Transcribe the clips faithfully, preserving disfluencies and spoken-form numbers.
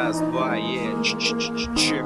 Раз, два, е, ч-ч-ч-ч.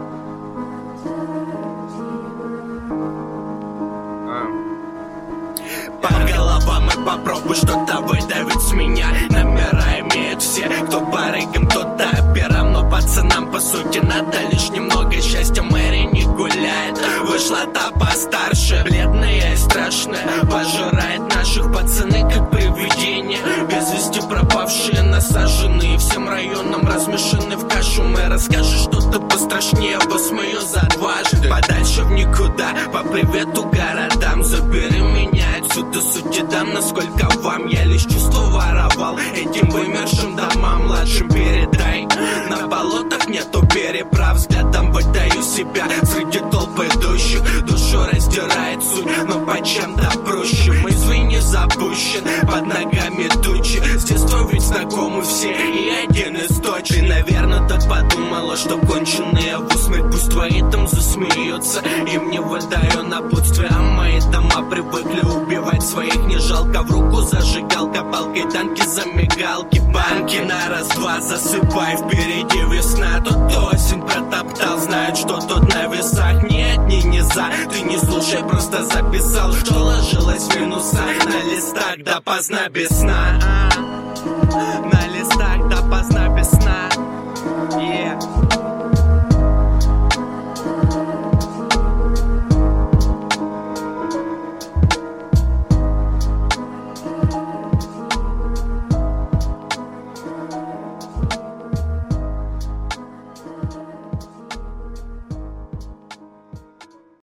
По головам и попробуй что-то выдавить с меня. Номера имеют все, кто барыгам, кто-то операм. Но пацанам по сути надо лишь немного счастья. Мэри не гуляет, вышла та постарше, бледная и страшная, пожирает наших пацаны как привидения. Без вести пропавшие, насаженные всем районам, размешаны в кашу. Мы расскажешь что-то пострашнее, посмеются дважды. Подальше в никуда, по привету городам. Забери меня отсюда, сути дам, насколько вам я лишь чувство воровал. Этим вымершим домам младшим передай. На болотах нету переправ, взглядом выдаю себя среди толпы идущих. Душу раздирает суть, но по чем-то проще. Мой звень запущен, под ногами тучи. С детства ведь знакомы все, и один из точек. Наверное, так подумала, что конченые в усмерть. Пусть твои там засмеются, им не выдаю напутствие. А мои дома привыкли убивать своих, не жалко. В руку зажигалка, палкой танки за мигалки. Банки на раз-два засыпай, впереди весна. Тут осень протоптал, знает, что тут на весах. Нет, не не за, ты не слушай, просто записал, что ложилось в минуса на листах допоздна без сна.